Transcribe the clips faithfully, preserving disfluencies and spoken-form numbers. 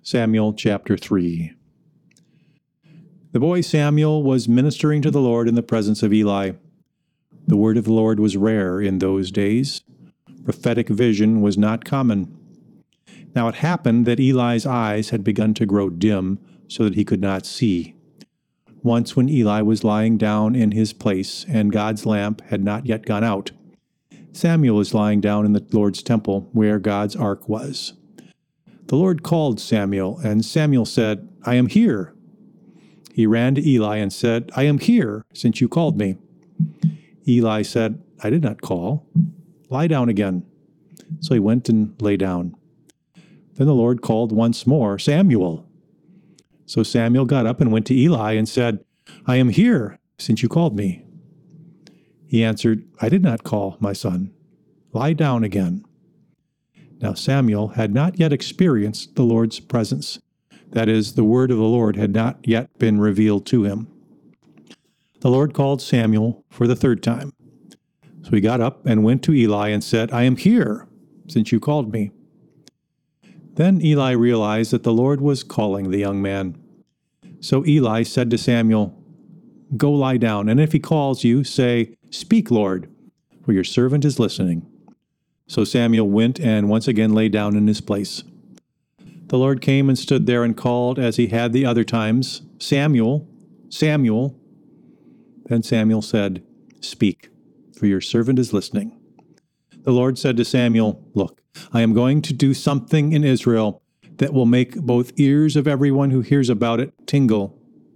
Samuel chapter three. The boy Samuel was ministering to the Lord in the presence of Eli. The word of the Lord was rare in those days. Prophetic vision was not common. Now it happened that Eli's eyes had begun to grow dim so that he could not see. Once when Eli was lying down in his place and God's lamp had not yet gone out, Samuel was lying down in the Lord's temple where God's ark was. The Lord called Samuel, and Samuel said, "I am here." He ran to Eli and said, "I am here, since you called me." Eli said, "I did not call. Lie down again." So he went and lay down. Then the Lord called once more, "Samuel." So Samuel got up and went to Eli and said, "I am here, since you called me." He answered, "I did not call, my son. Lie down again." Now Samuel had not yet experienced the Lord's presence. That is, the word of the Lord had not yet been revealed to him. The Lord called Samuel for the third time. So he got up and went to Eli and said, "I am here, since you called me." Then Eli realized that the Lord was calling the young man. So Eli said to Samuel, "Go lie down, and if he calls you, say, 'Speak, Lord, for your servant is listening.'" So Samuel went and once again lay down in his place. The Lord came and stood there and called as he had the other times, "Samuel, Samuel." Then Samuel said, "Speak, for your servant is listening." The Lord said to Samuel, "Look, I am going to do something in Israel that will make both ears of everyone who hears about it tingle.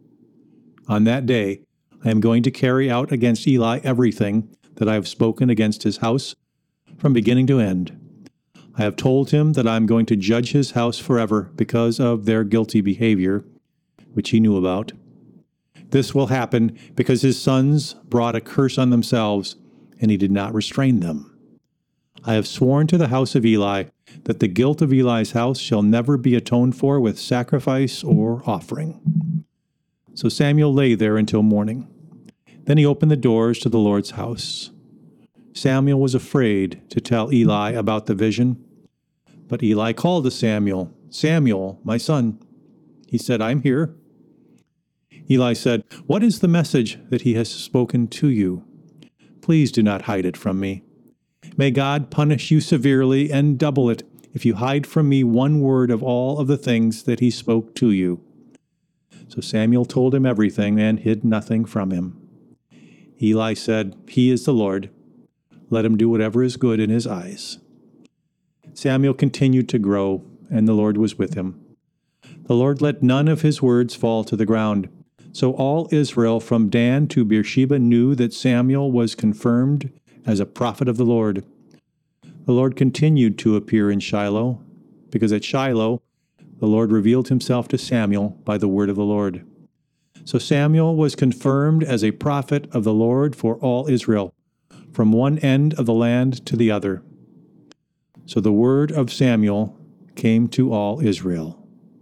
On that day, I am going to carry out against Eli everything that I have spoken against his house from beginning to end. I have told him that I am going to judge his house forever because of their guilty behavior, which he knew about. This will happen because his sons brought a curse on themselves, and he did not restrain them. I have sworn to the house of Eli that the guilt of Eli's house shall never be atoned for with sacrifice or offering." So Samuel lay there until morning. Then he opened the doors to the Lord's house. Samuel was afraid to tell Eli about the vision. But Eli called to Samuel, "Samuel, my son." He said, "I am here." Eli said, "What is the message that he has spoken to you? Please do not hide it from me. May God punish you severely and double it if you hide from me one word of all of the things that he spoke to you." So Samuel told him everything and hid nothing from him. Eli said, "He is the Lord. Let him do whatever is good in his eyes." Samuel continued to grow, and the Lord was with him. The Lord let none of his words fall to the ground. So all Israel from Dan to Beersheba knew that Samuel was confirmed as a prophet of the Lord. The Lord continued to appear in Shiloh, because at Shiloh the Lord revealed himself to Samuel by the word of the Lord. So Samuel was confirmed as a prophet of the Lord for all Israel, from one end of the land to the other. So the word of Samuel came to all Israel.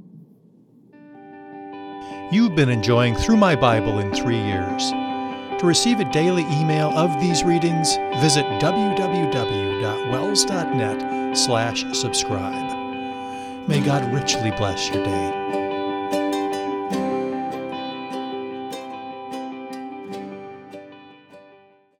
You've been enjoying Through My Bible in Three Years. To receive a daily email of these readings, visit w w w dot wells dot net slash subscribe. May God richly bless your day.